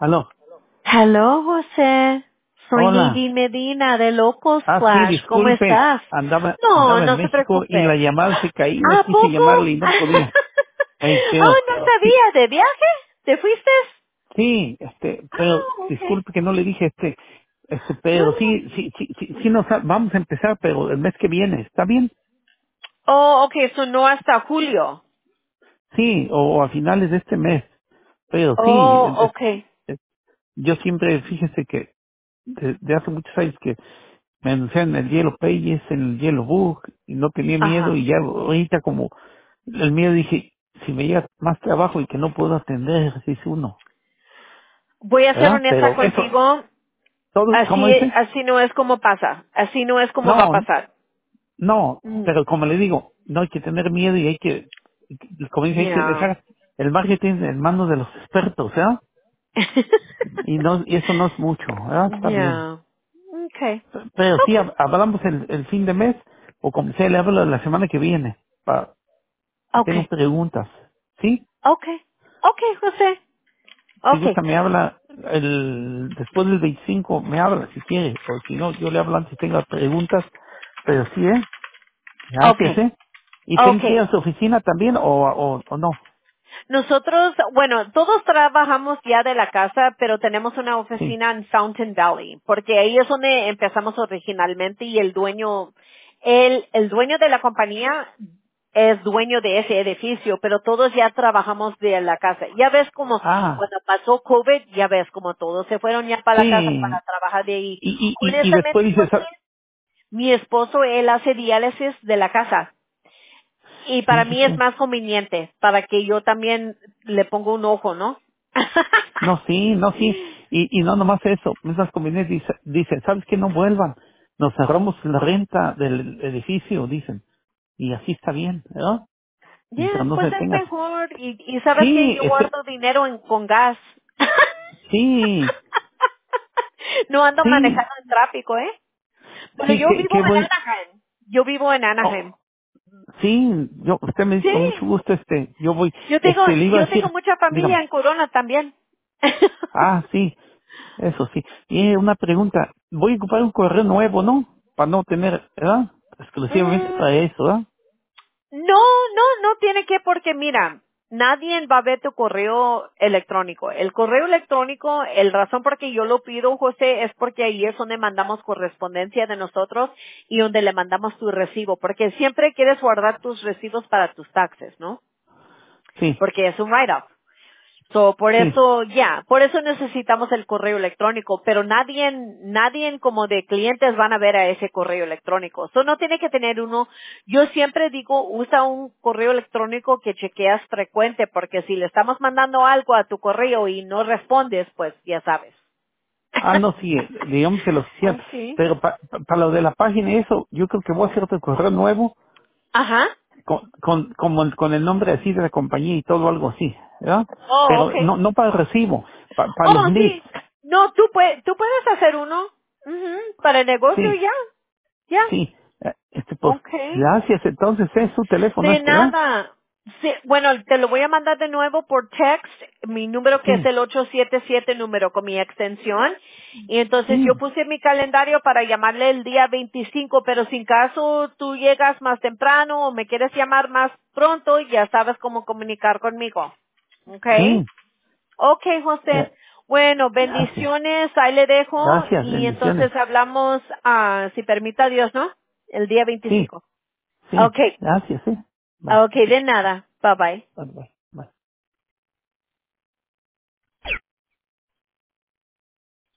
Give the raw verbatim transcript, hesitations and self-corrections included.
Aló, Hello, José. Soy hola. Nidhi Medina de Loco Ah, sí, Splash. ¿Cómo disculpe, estás? andaba, No, andaba en no se México y la preocupe. llamada se caía, ¿A quise poco? llamarle y no podía. Ay, Oh, pero, no sí, sabía. ¿De viaje? ¿Te fuiste? sí, este, pero Ah, okay. disculpe que no le dije este, este, No, pero no. sí, sí, sí, sí, sí nos, ha- vamos a empezar, pero el mes que viene, ¿está bien? Oh, okay. Eso no hasta julio. Sí, o a finales de este mes, pero sí, Oh, es- okay. es- yo siempre, fíjese que de, de hace muchos años que me anunciaron en el Yellow Pages, en el Yellow Book, y no tenía miedo, Ajá. y ya ahorita como el miedo dije, si me llega más trabajo y que no puedo atender, dice uno, Voy a ser ¿verdad? honesta Pero eso, contigo. todo, ¿cómo Así, dice? así no es como pasa. Así no es como va a No, pasar. no, Mm. pero como le digo, no hay que tener miedo y hay que, como dice, hay que Yeah. dejar el marketing en manos de los expertos, ¿verdad? Y no, y eso no es mucho, ¿verdad? Está bien. Yeah. Okay. Pero sí, Okay. hab- hablamos el, el fin de mes, o como sea, le hablo la semana que viene, pa, si tengo Okay. preguntas. ¿Sí? Okay. Okay, José. Si Okay. gusta me habla, el, después del veinticinco me habla si quiere, o si no, yo le hablo antes si tenga preguntas, pero sí, ¿eh? Gracias, Okay. ¿eh? ¿Y tengo que ir Okay. a su oficina también, o, o, o no? Nosotros, bueno, todos trabajamos ya de la casa, pero tenemos una Sí. oficina en Fountain Valley, porque ahí es donde empezamos originalmente y el dueño, el, el dueño de la compañía es dueño de ese edificio, pero todos ya trabajamos de la casa. Ya ves como Ah, cuando pasó COVID, ya ves como todos se fueron ya para la casa para sí. trabajar de ahí. Y, y, y, y después Honestamente, dices, José, ah, mi esposo, él hace diálisis de la casa. Y para mí es fíjese. más conveniente, para que yo también le ponga un ojo, ¿no? No, sí, no, sí. Y, y no nomás eso, mismas conveniencias dice, dicen, ¿sabes qué? No vuelvan. Nos cerramos la renta del edificio, dicen. Y así está bien, ¿verdad? Ya, Mientras no pues se es tenga. mejor. Y, y sabes que Sí, yo este, guardo dinero en, con gas. sí, No ando sí, manejando en tráfico, ¿eh? Pero sí, yo que, vivo que en voy, Anaheim. Yo vivo en Anaheim. oh, sí, yo, usted me dice con mucho Sí. gusto, este, yo voy, Yo tengo, este, le iba a yo tengo decir, mucha familia dígame, en Corona también. ah, sí, eso sí. Y eh, una pregunta, voy a ocupar un correo nuevo, ¿no? Para no tener, ¿verdad? Exclusivamente Mm, para eso, ¿verdad? No, no, no tiene que porque mira, nadie va a ver tu correo electrónico. El correo electrónico, el razón por que yo lo pido, José, es porque ahí es donde mandamos correspondencia de nosotros y donde le mandamos tu recibo, porque siempre quieres guardar tus recibos para tus taxes, ¿no? Sí, Porque es un write-off. So, por sí. eso, ya, por eso necesitamos el correo electrónico, pero nadie, nadie como de clientes van a ver a ese correo electrónico. So, no tiene que tener uno. Yo siempre digo, usa un correo electrónico que chequeas frecuente, porque si le estamos mandando algo a tu correo y no respondes, pues ya sabes. Ah, no, sí, eh, digamos que lo oficial. Okay. Pero para lo de la página y eso, yo creo que voy a hacer otro correo nuevo Ajá. con, con, como- con el nombre así de la compañía y todo algo así, ¿verdad? Oh, Pero okay. no, no para el recibo, pa- para los Oh, leads. sí. No, tú puedes, tú puedes hacer uno. Ujú. Para el negocio Sí, ya. Ya. sí. Eh, Este, pues, Okay. gracias. Entonces, es su teléfono De este, ¿verdad? nada. Sí, bueno, te lo voy a mandar de nuevo por text, mi número que es Sí, el ocho siete siete número con mi extensión. Y entonces sí, yo puse mi calendario para llamarle el día veinticinco, pero sin caso tú llegas más temprano o me quieres llamar más pronto, ya sabes cómo comunicar conmigo. ¿Ok? sí. Ok, José. Eh, Bueno, gracias. bendiciones, ahí le dejo Gracias, y bendiciones. entonces hablamos, ah, si permita Dios, ¿no? El día Sí, veinticinco. sí. Ok. Gracias, sí. Bye. Ok, de nada. Bye bye. Bye, bye.